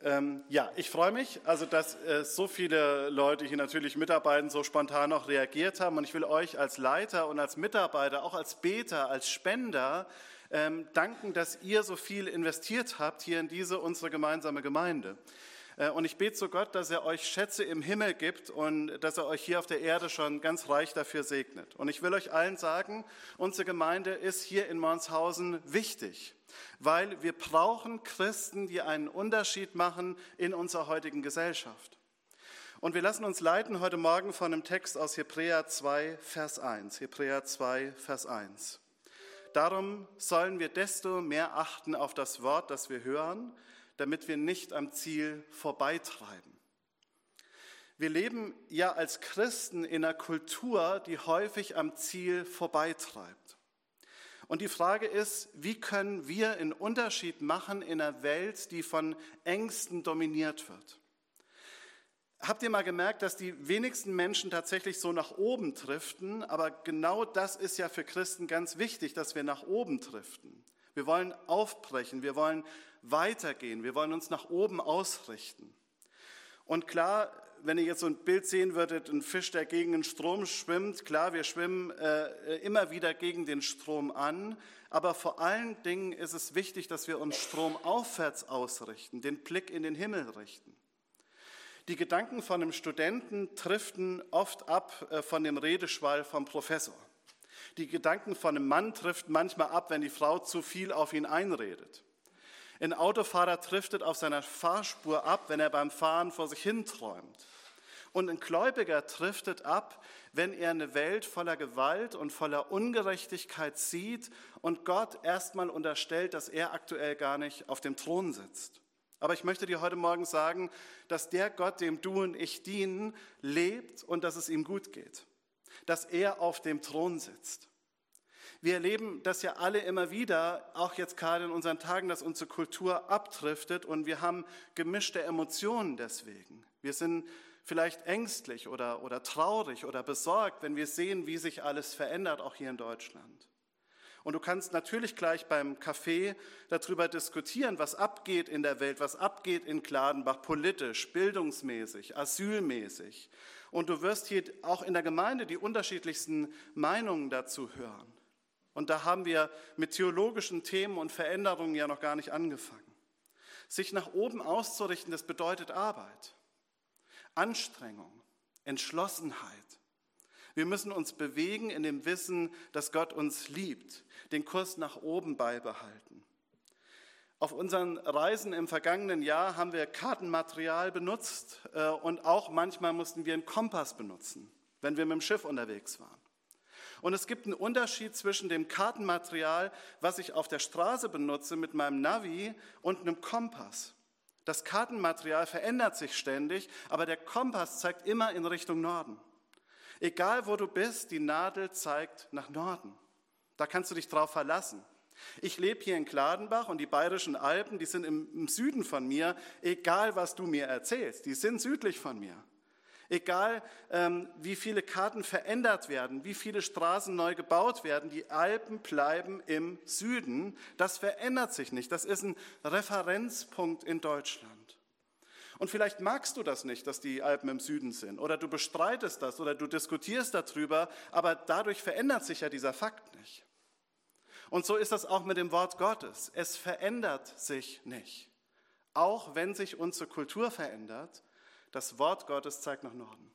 Ja, ich freue mich, also dass so viele Leute hier natürlich mitarbeiten, so spontan auch reagiert haben. Und ich will euch als Leiter und als Mitarbeiter, auch als Beter, als Spender danken, dass ihr so viel investiert habt hier in diese unsere gemeinsame Gemeinde. Und ich bete zu Gott, dass er euch Schätze im Himmel gibt und dass er euch hier auf der Erde schon ganz reich dafür segnet. Und ich will euch allen sagen, unsere Gemeinde ist hier in Monshausen wichtig, weil wir brauchen Christen, die einen Unterschied machen in unserer heutigen Gesellschaft. Und wir lassen uns leiten heute Morgen von einem Text aus Hebräer 2, Vers 1. Hebräer 2, Vers 1. Darum sollen wir desto mehr achten auf das Wort, das wir hören, damit wir nicht am Ziel vorbeitreiben. Wir leben ja als Christen in einer Kultur, die häufig am Ziel vorbeitreibt. Und die Frage ist, wie können wir einen Unterschied machen in einer Welt, die von Ängsten dominiert wird? Habt ihr mal gemerkt, dass die wenigsten Menschen tatsächlich so nach oben driften? Aber genau das ist ja für Christen ganz wichtig, dass wir nach oben driften. Wir wollen aufbrechen, wir wollen weitergehen, wir wollen uns nach oben ausrichten. Und klar, wenn ihr jetzt so ein Bild sehen würdet, ein Fisch, der gegen den Strom schwimmt, klar, wir schwimmen immer wieder gegen den Strom an, aber vor allen Dingen ist es wichtig, dass wir uns stromaufwärts ausrichten, den Blick in den Himmel richten. Die Gedanken von einem Studenten driften oft ab von dem Redeschwall vom Professor. Die Gedanken von einem Mann driften manchmal ab, wenn die Frau zu viel auf ihn einredet. Ein Autofahrer driftet auf seiner Fahrspur ab, wenn er beim Fahren vor sich hin träumt. Und ein Gläubiger driftet ab, wenn er eine Welt voller Gewalt und voller Ungerechtigkeit sieht und Gott erstmal unterstellt, dass er aktuell gar nicht auf dem Thron sitzt. Aber ich möchte dir heute Morgen sagen, dass der Gott, dem du und ich dienen, lebt und dass es ihm gut geht. Dass er auf dem Thron sitzt. Wir erleben das ja alle immer wieder, auch jetzt gerade in unseren Tagen, dass unsere Kultur abdriftet und wir haben gemischte Emotionen deswegen. Wir sind vielleicht ängstlich oder traurig oder besorgt, wenn wir sehen, wie sich alles verändert, auch hier in Deutschland. Und du kannst natürlich gleich beim Kaffee darüber diskutieren, was abgeht in der Welt, was abgeht in Gladenbach, politisch, bildungsmäßig, asylmäßig. Und du wirst hier auch in der Gemeinde die unterschiedlichsten Meinungen dazu hören. Und da haben wir mit theologischen Themen und Veränderungen ja noch gar nicht angefangen. Sich nach oben auszurichten, das bedeutet Arbeit, Anstrengung, Entschlossenheit. Wir müssen uns bewegen in dem Wissen, dass Gott uns liebt, den Kurs nach oben beibehalten. Auf unseren Reisen im vergangenen Jahr haben wir Kartenmaterial benutzt und auch manchmal mussten wir einen Kompass benutzen, wenn wir mit dem Schiff unterwegs waren. Und es gibt einen Unterschied zwischen dem Kartenmaterial, was ich auf der Straße benutze mit meinem Navi und einem Kompass. Das Kartenmaterial verändert sich ständig, aber der Kompass zeigt immer in Richtung Norden. Egal wo du bist, die Nadel zeigt nach Norden. Da kannst du dich drauf verlassen. Ich lebe hier in Gladenbach und die Bayerischen Alpen, die sind im Süden von mir, egal was du mir erzählst, die sind südlich von mir. Egal wie viele Karten verändert werden, wie viele Straßen neu gebaut werden, die Alpen bleiben im Süden. Das verändert sich nicht. Das ist ein Referenzpunkt in Deutschland. Und vielleicht magst du das nicht, dass die Alpen im Süden sind, oder du bestreitest das oder du diskutierst darüber, aber dadurch verändert sich ja dieser Fakt nicht. Und so ist das auch mit dem Wort Gottes. Es verändert sich nicht. Auch wenn sich unsere Kultur verändert, das Wort Gottes zeigt nach Norden.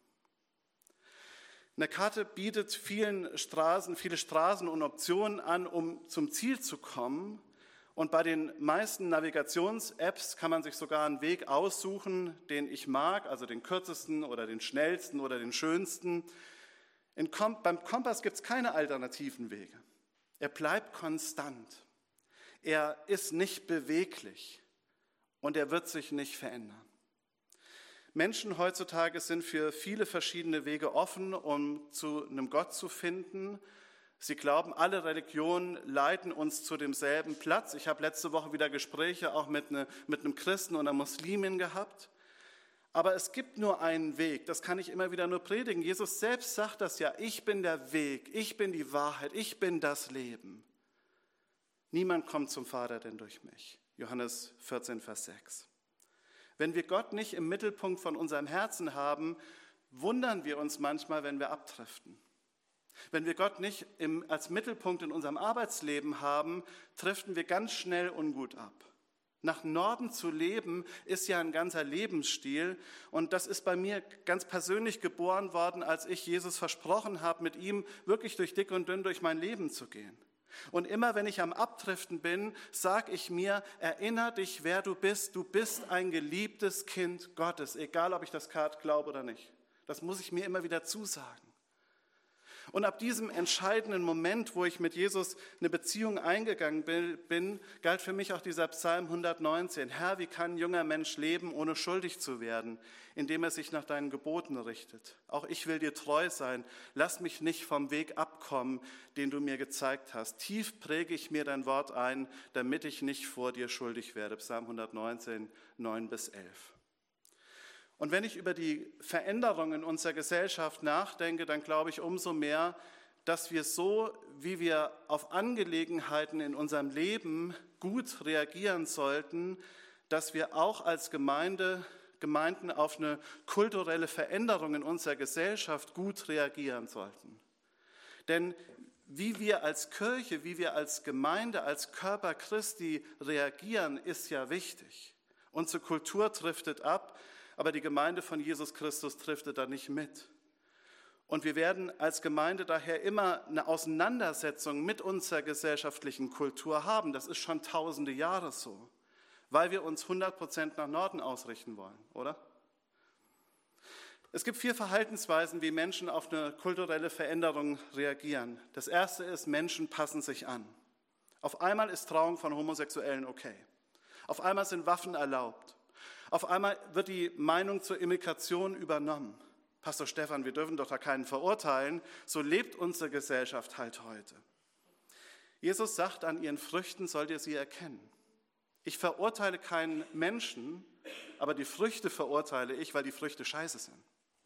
Eine Karte bietet viele Straßen und Optionen an, um zum Ziel zu kommen. Und bei den meisten Navigations-Apps kann man sich sogar einen Weg aussuchen, den ich mag, also den kürzesten oder den schnellsten oder den schönsten. Beim Kompass gibt es keine alternativen Wege. Er bleibt konstant. Er ist nicht beweglich und er wird sich nicht verändern. Menschen heutzutage sind für viele verschiedene Wege offen, um zu einem Gott zu finden. Sie glauben, alle Religionen leiten uns zu demselben Platz. Ich habe letzte Woche wieder Gespräche auch mit einem Christen und einer Muslimin gehabt. Aber es gibt nur einen Weg, das kann ich immer wieder nur predigen. Jesus selbst sagt das ja, ich bin der Weg, ich bin die Wahrheit, ich bin das Leben. Niemand kommt zum Vater denn durch mich. Johannes 14, Vers 6. Wenn wir Gott nicht im Mittelpunkt von unserem Herzen haben, wundern wir uns manchmal, wenn wir abdriften. Wenn wir Gott nicht als Mittelpunkt in unserem Arbeitsleben haben, driften wir ganz schnell ungut ab. Nach Norden zu leben, ist ja ein ganzer Lebensstil und das ist bei mir ganz persönlich geboren worden, als ich Jesus versprochen habe, mit ihm wirklich durch dick und dünn durch mein Leben zu gehen. Und immer wenn ich am Abdriften bin, sage ich mir, erinnere dich, wer du bist ein geliebtes Kind Gottes, egal ob ich das gerade glaube oder nicht. Das muss ich mir immer wieder zusagen. Und ab diesem entscheidenden Moment, wo ich mit Jesus eine Beziehung eingegangen bin, galt für mich auch dieser Psalm 119. Herr, wie kann ein junger Mensch leben, ohne schuldig zu werden, indem er sich nach deinen Geboten richtet? Auch ich will dir treu sein. Lass mich nicht vom Weg abkommen, den du mir gezeigt hast. Tief präge ich mir dein Wort ein, damit ich nicht vor dir schuldig werde. Psalm 119, 9-11. Und wenn ich über die Veränderung in unserer Gesellschaft nachdenke, dann glaube ich umso mehr, dass wir so, wie wir auf Angelegenheiten in unserem Leben gut reagieren sollten, dass wir auch als Gemeinden auf eine kulturelle Veränderung in unserer Gesellschaft gut reagieren sollten. Denn wie wir als Kirche, wie wir als Gemeinde, als Körper Christi reagieren, ist ja wichtig. Unsere Kultur driftet ab, aber die Gemeinde von Jesus Christus driftet da nicht mit. Und wir werden als Gemeinde daher immer eine Auseinandersetzung mit unserer gesellschaftlichen Kultur haben. Das ist schon tausende Jahre so, weil wir uns 100% nach Norden ausrichten wollen, oder? Es gibt 4 Verhaltensweisen, wie Menschen auf eine kulturelle Veränderung reagieren. Das erste ist, Menschen passen sich an. Auf einmal ist Trauung von Homosexuellen okay. Auf einmal sind Waffen erlaubt. Auf einmal wird die Meinung zur Immigration übernommen. Pastor Stefan, wir dürfen doch da keinen verurteilen. So lebt unsere Gesellschaft halt heute. Jesus sagt, an ihren Früchten sollt ihr sie erkennen. Ich verurteile keinen Menschen, aber die Früchte verurteile ich, weil die Früchte scheiße sind.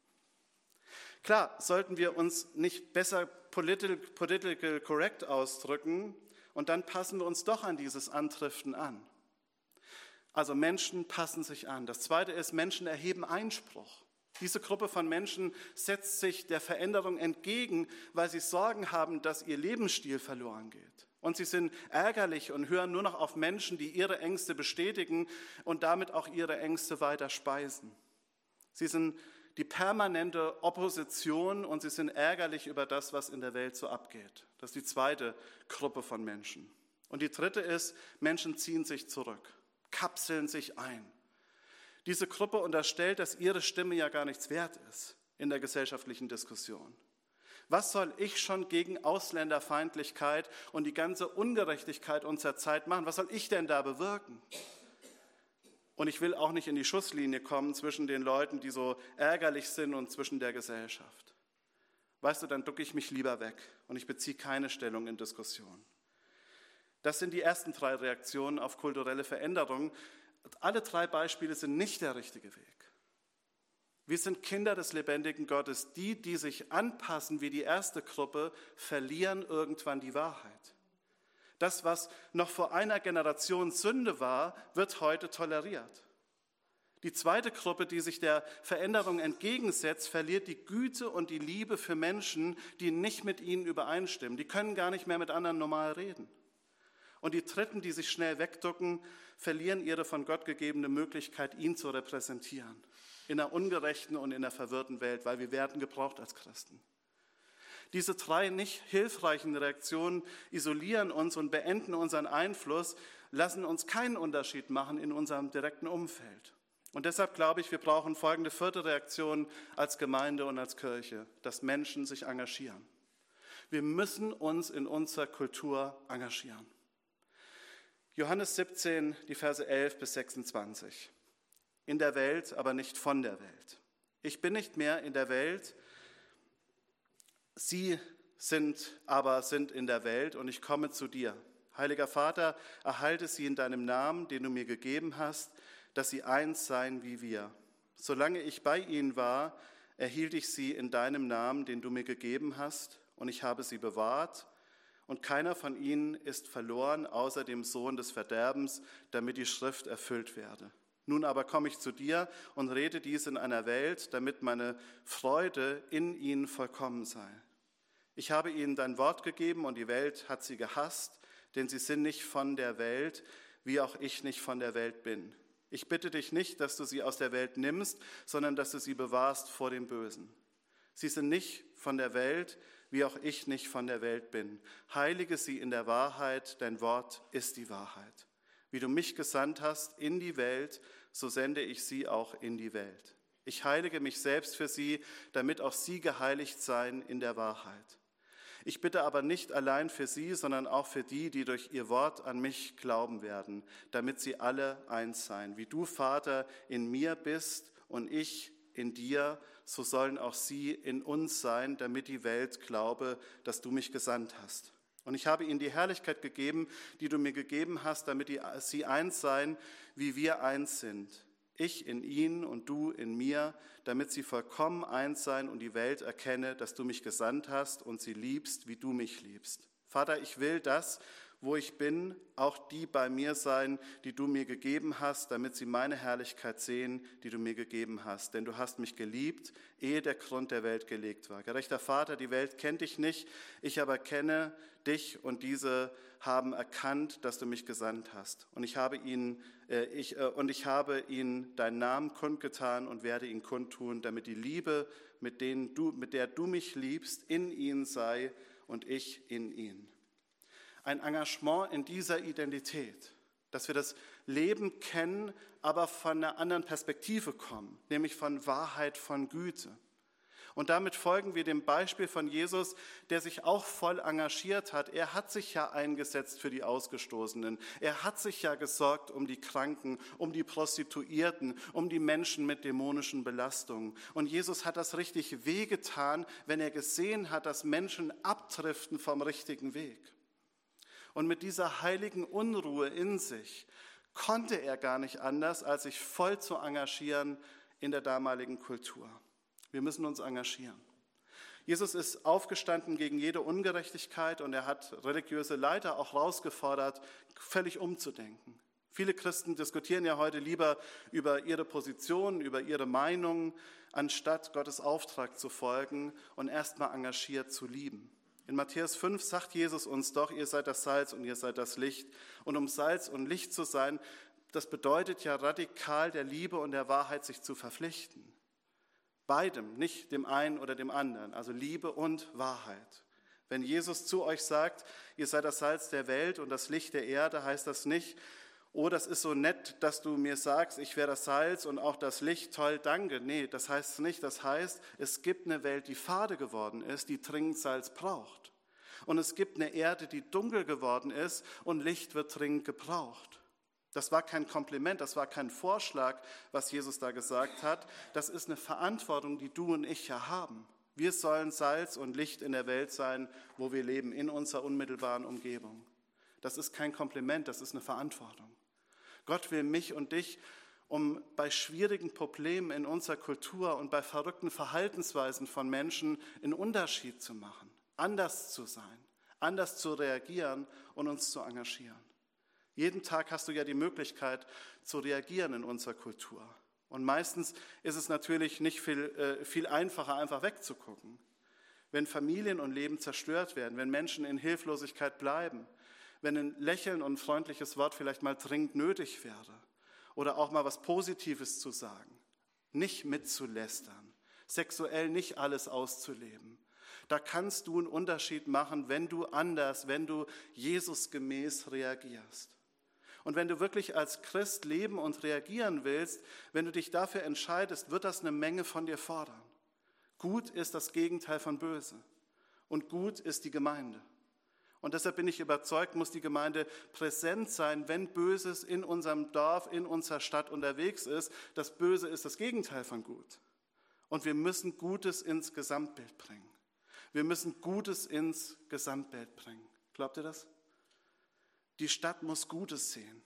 Klar, sollten wir uns nicht besser political correct ausdrücken und dann passen wir uns doch an dieses Andriften an. Also Menschen passen sich an. Das Zweite ist, Menschen erheben Einspruch. Diese Gruppe von Menschen setzt sich der Veränderung entgegen, weil sie Sorgen haben, dass ihr Lebensstil verloren geht. Und sie sind ärgerlich und hören nur noch auf Menschen, die ihre Ängste bestätigen und damit auch ihre Ängste weiter speisen. Sie sind die permanente Opposition und sie sind ärgerlich über das, was in der Welt so abgeht. Das ist die zweite Gruppe von Menschen. Und die dritte ist, Menschen ziehen sich zurück, kapseln sich ein. Diese Gruppe unterstellt, dass ihre Stimme ja gar nichts wert ist in der gesellschaftlichen Diskussion. Was soll ich schon gegen Ausländerfeindlichkeit und die ganze Ungerechtigkeit unserer Zeit machen? Was soll ich denn da bewirken? Und ich will auch nicht in die Schusslinie kommen zwischen den Leuten, die so ärgerlich sind und zwischen der Gesellschaft. Weißt du, dann ducke ich mich lieber weg und ich beziehe keine Stellung in Diskussionen. Das sind die ersten 3 Reaktionen auf kulturelle Veränderungen. Alle 3 Beispiele sind nicht der richtige Weg. Wir sind Kinder des lebendigen Gottes. Die sich anpassen wie die erste Gruppe, verlieren irgendwann die Wahrheit. Das, was noch vor einer Generation Sünde war, wird heute toleriert. Die zweite Gruppe, die sich der Veränderung entgegensetzt, verliert die Güte und die Liebe für Menschen, die nicht mit ihnen übereinstimmen. Die können gar nicht mehr mit anderen normal reden. Und die Dritten, die sich schnell wegducken, verlieren ihre von Gott gegebene Möglichkeit, ihn zu repräsentieren. In einer ungerechten und in einer verwirrten Welt, weil wir werden gebraucht als Christen. Diese 3 nicht hilfreichen Reaktionen isolieren uns und beenden unseren Einfluss, lassen uns keinen Unterschied machen in unserem direkten Umfeld. Und deshalb glaube ich, wir brauchen folgende 4. Reaktion als Gemeinde und als Kirche, dass Menschen sich engagieren. Wir müssen uns in unserer Kultur engagieren. Johannes 17, die Verse 11-26. In der Welt, aber nicht von der Welt. Ich bin nicht mehr in der Welt, sie sind in der Welt und ich komme zu dir. Heiliger Vater, erhalte sie in deinem Namen, den du mir gegeben hast, dass sie eins seien wie wir. Solange ich bei ihnen war, erhielt ich sie in deinem Namen, den du mir gegeben hast, und ich habe sie bewahrt. Und keiner von ihnen ist verloren, außer dem Sohn des Verderbens, damit die Schrift erfüllt werde. Nun aber komme ich zu dir und rede dies in einer Welt, damit meine Freude in ihnen vollkommen sei. Ich habe ihnen dein Wort gegeben und die Welt hat sie gehasst, denn sie sind nicht von der Welt, wie auch ich nicht von der Welt bin. Ich bitte dich nicht, dass du sie aus der Welt nimmst, sondern dass du sie bewahrst vor dem Bösen. Sie sind nicht von der Welt, wie auch ich nicht von der Welt bin. Heilige sie in der Wahrheit, dein Wort ist die Wahrheit. Wie du mich gesandt hast in die Welt, so sende ich sie auch in die Welt. Ich heilige mich selbst für sie, damit auch sie geheiligt seien in der Wahrheit. Ich bitte aber nicht allein für sie, sondern auch für die, die durch ihr Wort an mich glauben werden, damit sie alle eins seien. Wie du, Vater, in mir bist und ich in dir, so sollen auch sie in uns sein, damit die Welt glaube, dass du mich gesandt hast. Und ich habe ihnen die Herrlichkeit gegeben, die du mir gegeben hast, damit sie eins seien, wie wir eins sind. Ich in ihnen und du in mir, damit sie vollkommen eins seien und die Welt erkenne, dass du mich gesandt hast und sie liebst, wie du mich liebst. Vater, ich will das, wo ich bin, auch die bei mir sein, die du mir gegeben hast, damit sie meine Herrlichkeit sehen, die du mir gegeben hast. Denn du hast mich geliebt, ehe der Grund der Welt gelegt war. Gerechter Vater, die Welt kennt dich nicht, ich aber kenne dich und diese haben erkannt, dass du mich gesandt hast. Und ich habe ihnen deinen Namen kundgetan und werde ihn kundtun, damit die Liebe, mit der du mich liebst, in ihnen sei und ich in ihnen. Ein Engagement in dieser Identität, dass wir das Leben kennen, aber von einer anderen Perspektive kommen, nämlich von Wahrheit, von Güte. Und damit folgen wir dem Beispiel von Jesus, der sich auch voll engagiert hat. Er hat sich ja eingesetzt für die Ausgestoßenen. Er hat sich ja gesorgt um die Kranken, um die Prostituierten, um die Menschen mit dämonischen Belastungen. Und Jesus hat das richtig wehgetan, wenn er gesehen hat, dass Menschen abdriften vom richtigen Weg. Und mit dieser heiligen Unruhe in sich konnte er gar nicht anders, als sich voll zu engagieren in der damaligen Kultur. Wir müssen uns engagieren. Jesus ist aufgestanden gegen jede Ungerechtigkeit und er hat religiöse Leiter auch herausgefordert, völlig umzudenken. Viele Christen diskutieren ja heute lieber über ihre Position, über ihre Meinung, anstatt Gottes Auftrag zu folgen und erstmal engagiert zu lieben. In Matthäus 5 sagt Jesus uns doch, ihr seid das Salz und ihr seid das Licht. Und um Salz und Licht zu sein, das bedeutet ja radikal der Liebe und der Wahrheit sich zu verpflichten. Beidem, nicht dem einen oder dem anderen, also Liebe und Wahrheit. Wenn Jesus zu euch sagt, ihr seid das Salz der Welt und das Licht der Erde, heißt das nicht, oh, das ist so nett, dass du mir sagst, ich wäre das Salz und auch das Licht, toll, danke. Nee, das heißt es nicht. Das heißt, es gibt eine Welt, die fade geworden ist, die dringend Salz braucht. Und es gibt eine Erde, die dunkel geworden ist und Licht wird dringend gebraucht. Das war kein Kompliment, das war kein Vorschlag, was Jesus da gesagt hat. Das ist eine Verantwortung, die du und ich ja haben. Wir sollen Salz und Licht in der Welt sein, wo wir leben, in unserer unmittelbaren Umgebung. Das ist kein Kompliment, das ist eine Verantwortung. Gott will mich und dich, um bei schwierigen Problemen in unserer Kultur und bei verrückten Verhaltensweisen von Menschen einen Unterschied zu machen, anders zu sein, anders zu reagieren und uns zu engagieren. Jeden Tag hast du ja die Möglichkeit zu reagieren in unserer Kultur. Und meistens ist es natürlich nicht viel einfacher, einfach wegzugucken. Wenn Familien und Leben zerstört werden, wenn Menschen in Hilflosigkeit bleiben, wenn ein Lächeln und ein freundliches Wort vielleicht mal dringend nötig wäre oder auch mal was Positives zu sagen, nicht mitzulästern, sexuell nicht alles auszuleben. Da kannst du einen Unterschied machen, wenn du anders, wenn du Jesusgemäß reagierst. Und wenn du wirklich als Christ leben und reagieren willst, wenn du dich dafür entscheidest, wird das eine Menge von dir fordern. Gut ist das Gegenteil von böse und gut ist die Gemeinde. Und deshalb bin ich überzeugt, muss die Gemeinde präsent sein, wenn Böses in unserem Dorf, in unserer Stadt unterwegs ist. Das Böse ist das Gegenteil von gut. Und wir müssen Gutes ins Gesamtbild bringen. Wir müssen Gutes ins Gesamtbild bringen. Glaubt ihr das? Die Stadt muss Gutes sehen.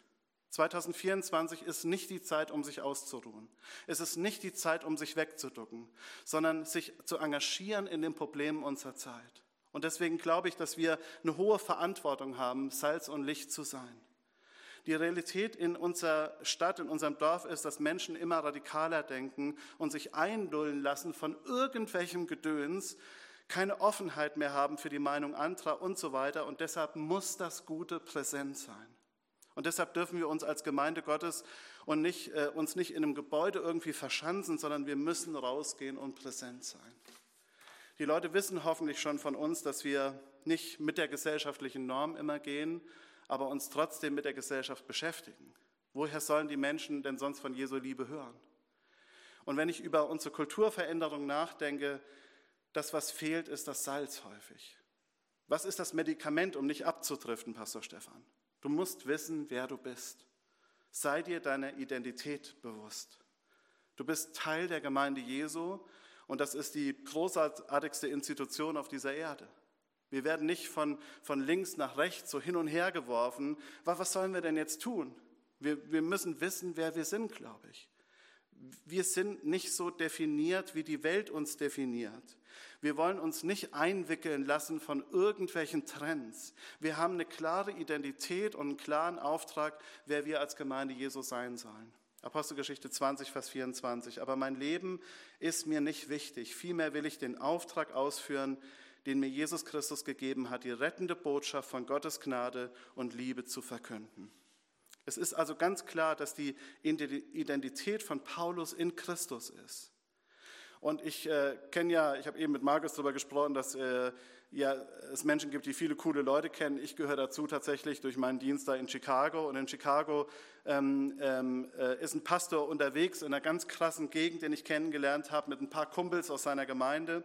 2024 ist nicht die Zeit, um sich auszuruhen. Es ist nicht die Zeit, um sich wegzuducken, sondern sich zu engagieren in den Problemen unserer Zeit. Und deswegen glaube ich, dass wir eine hohe Verantwortung haben, Salz und Licht zu sein. Die Realität in unserer Stadt, in unserem Dorf ist, dass Menschen immer radikaler denken und sich einlullen lassen von irgendwelchem Gedöns, keine Offenheit mehr haben für die Meinung anderer und so weiter. Und deshalb muss das Gute präsent sein. Und deshalb dürfen wir uns als Gemeinde Gottes und uns nicht in einem Gebäude irgendwie verschanzen, sondern wir müssen rausgehen und präsent sein. Die Leute wissen hoffentlich schon von uns, dass wir nicht mit der gesellschaftlichen Norm immer gehen, aber uns trotzdem mit der Gesellschaft beschäftigen. Woher sollen die Menschen denn sonst von Jesu Liebe hören? Und wenn ich über unsere Kulturveränderung nachdenke, das, was fehlt, ist das Salz häufig. Was ist das Medikament, um nicht abzudriften, Pastor Stefan? Du musst wissen, wer du bist. Sei dir deiner Identität bewusst. Du bist Teil der Gemeinde Jesu und das ist die großartigste Institution auf dieser Erde. Wir werden nicht von links nach rechts so hin und her geworfen. Was sollen wir denn jetzt tun? Wir müssen wissen, wer wir sind, glaube ich. Wir sind nicht so definiert, wie die Welt uns definiert. Wir wollen uns nicht einwickeln lassen von irgendwelchen Trends. Wir haben eine klare Identität und einen klaren Auftrag, wer wir als Gemeinde Jesu sein sollen. Apostelgeschichte 20, Vers 24. Aber mein Leben ist mir nicht wichtig. Vielmehr will ich den Auftrag ausführen, den mir Jesus Christus gegeben hat, die rettende Botschaft von Gottes Gnade und Liebe zu verkünden. Es ist also ganz klar, dass die Identität von Paulus in Christus ist. Und ich habe eben mit Markus darüber gesprochen, dass es Menschen gibt, die viele coole Leute kennen. Ich gehöre dazu tatsächlich durch meinen Dienst da in Chicago. Und in Chicago ist ein Pastor unterwegs in einer ganz krassen Gegend, den ich kennengelernt habe, mit ein paar Kumpels aus seiner Gemeinde.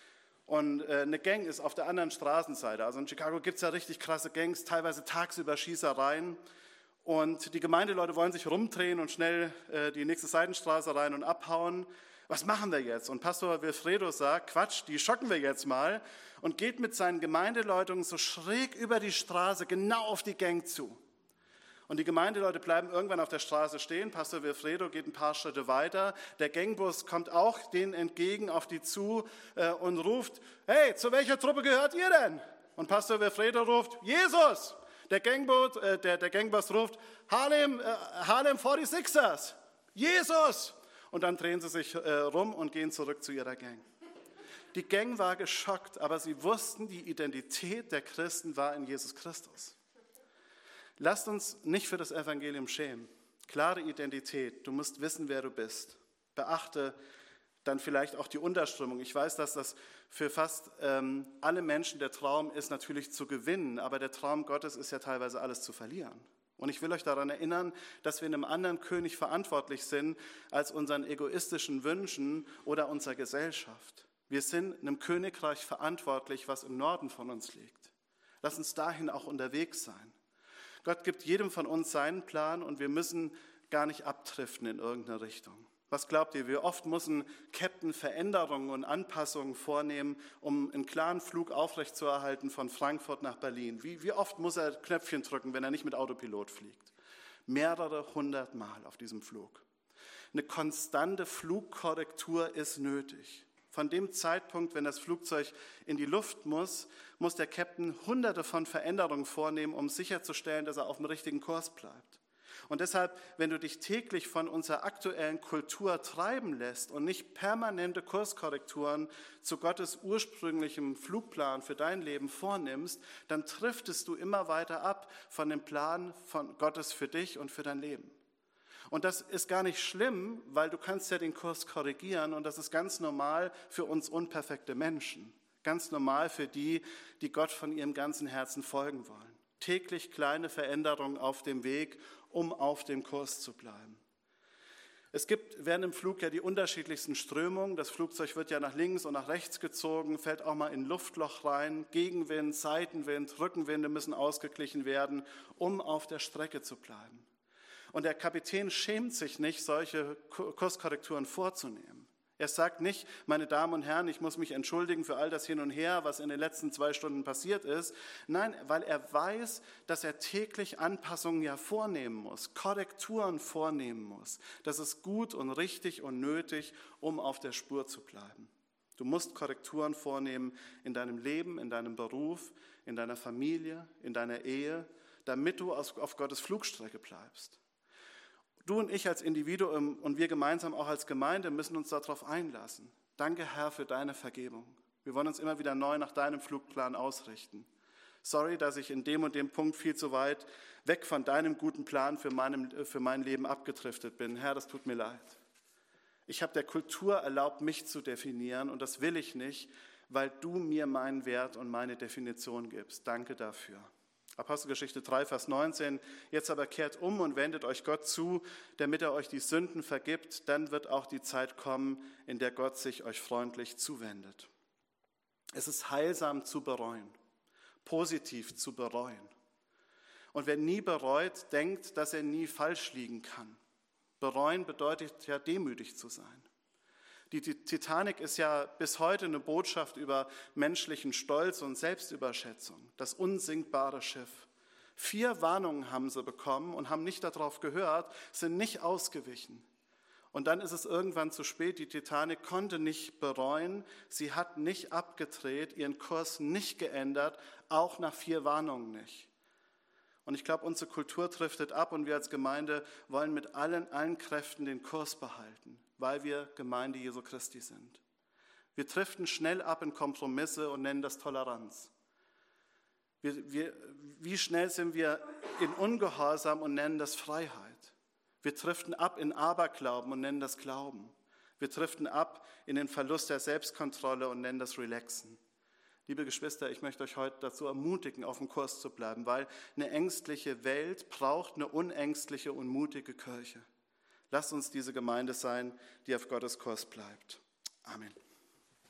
Und eine Gang ist auf der anderen Straßenseite. Also in Chicago gibt es ja richtig krasse Gangs, teilweise tagsüber Schießereien. Und die Gemeindeleute wollen sich rumdrehen und schnell die nächste Seitenstraße rein und abhauen. Was machen wir jetzt? Und Pastor Wilfredo sagt, Quatsch, die schocken wir jetzt mal und geht mit seinen Gemeindeleuten so schräg über die Straße genau auf die Gang zu. Und die Gemeindeleute bleiben irgendwann auf der Straße stehen. Pastor Wilfredo geht ein paar Schritte weiter. Der Gangbus kommt auch denen entgegen auf die zu und ruft, hey, zu welcher Truppe gehört ihr denn? Und Pastor Wilfredo ruft, Jesus. Der Gangbus ruft, Harlem 46ers, Jesus. Und dann drehen sie sich rum und gehen zurück zu ihrer Gang. Die Gang war geschockt, aber sie wussten, die Identität der Christen war in Jesus Christus. Lasst uns nicht für das Evangelium schämen. Klare Identität, du musst wissen, wer du bist. Beachte dann vielleicht auch die Unterströmung. Ich weiß, dass das für fast alle Menschen der Traum ist, natürlich zu gewinnen, aber der Traum Gottes ist ja teilweise alles zu verlieren. Und ich will euch daran erinnern, dass wir einem anderen König verantwortlich sind als unseren egoistischen Wünschen oder unserer Gesellschaft. Wir sind einem Königreich verantwortlich, was im Norden von uns liegt. Lass uns dahin auch unterwegs sein. Gott gibt jedem von uns seinen Plan und wir müssen gar nicht abdriften in irgendeine Richtung. Was glaubt ihr, wie oft muss ein Captain Veränderungen und Anpassungen vornehmen, um einen klaren Flug aufrechtzuerhalten von Frankfurt nach Berlin? Wie oft muss er Knöpfchen drücken, wenn er nicht mit Autopilot fliegt? Mehrere 100 Mal auf diesem Flug. Eine konstante Flugkorrektur ist nötig. Von dem Zeitpunkt, wenn das Flugzeug in die Luft muss der Captain hunderte von Veränderungen vornehmen, um sicherzustellen, dass er auf dem richtigen Kurs bleibt. Und deshalb, wenn du dich täglich von unserer aktuellen Kultur treiben lässt und nicht permanente Kurskorrekturen zu Gottes ursprünglichem Flugplan für dein Leben vornimmst, dann driftest du immer weiter ab von dem Plan von Gottes für dich und für dein Leben. Und das ist gar nicht schlimm, weil du kannst ja den Kurs korrigieren und das ist ganz normal für uns unperfekte Menschen. Ganz normal für die, die Gott von ihrem ganzen Herzen folgen wollen. Täglich kleine Veränderungen auf dem Weg, um auf dem Kurs zu bleiben. Es gibt während dem Flug ja die unterschiedlichsten Strömungen. Das Flugzeug wird ja nach links und nach rechts gezogen, fällt auch mal in ein Luftloch rein. Gegenwind, Seitenwind, Rückenwinde müssen ausgeglichen werden, um auf der Strecke zu bleiben. Und der Kapitän schämt sich nicht, solche Kurskorrekturen vorzunehmen. Er sagt nicht, meine Damen und Herren, ich muss mich entschuldigen für all das Hin und Her, was in den letzten 2 Stunden passiert ist. Nein, weil er weiß, dass er täglich Anpassungen ja vornehmen muss, Korrekturen vornehmen muss. Das ist gut und richtig und nötig, um auf der Spur zu bleiben. Du musst Korrekturen vornehmen in deinem Leben, in deinem Beruf, in deiner Familie, in deiner Ehe. damit du auf Gottes Flugstrecke bleibst. Du und ich als Individuum und wir gemeinsam auch als Gemeinde müssen uns darauf einlassen. Danke, Herr, für deine Vergebung. Wir wollen uns immer wieder neu nach deinem Flugplan ausrichten. Sorry, dass ich in dem und dem Punkt viel zu weit weg von deinem guten Plan für mein Leben abgedriftet bin. Herr, das tut mir leid. Ich habe der Kultur erlaubt, mich zu definieren und das will ich nicht, weil du mir meinen Wert und meine Definition gibst. Danke dafür. Apostelgeschichte 3, Vers 19. Jetzt aber kehrt um und wendet euch Gott zu, damit er euch die Sünden vergibt. Dann wird auch die Zeit kommen, in der Gott sich euch freundlich zuwendet. Es ist heilsam zu bereuen, positiv zu bereuen. Und wer nie bereut, denkt, dass er nie falsch liegen kann. Bereuen bedeutet ja, demütig zu sein. Die Titanic ist ja bis heute eine Botschaft über menschlichen Stolz und Selbstüberschätzung, das unsinkbare Schiff. 4 Warnungen haben sie bekommen und haben nicht darauf gehört, sind nicht ausgewichen. Und dann ist es irgendwann zu spät, die Titanic konnte nicht bereuen, sie hat nicht abgedreht, ihren Kurs nicht geändert, auch nach 4 Warnungen nicht. Und ich glaube, unsere Kultur driftet ab und wir als Gemeinde wollen mit allen Kräften den Kurs behalten, weil wir Gemeinde Jesu Christi sind. Wir driften schnell ab in Kompromisse und nennen das Toleranz. Wie schnell sind wir in Ungehorsam und nennen das Freiheit. Wir driften ab in Aberglauben und nennen das Glauben. Wir driften ab in den Verlust der Selbstkontrolle und nennen das Relaxen. Liebe Geschwister, ich möchte euch heute dazu ermutigen, auf dem Kurs zu bleiben, weil eine ängstliche Welt braucht eine unängstliche und mutige Kirche. Lasst uns diese Gemeinde sein, die auf Gottes Kurs bleibt. Amen.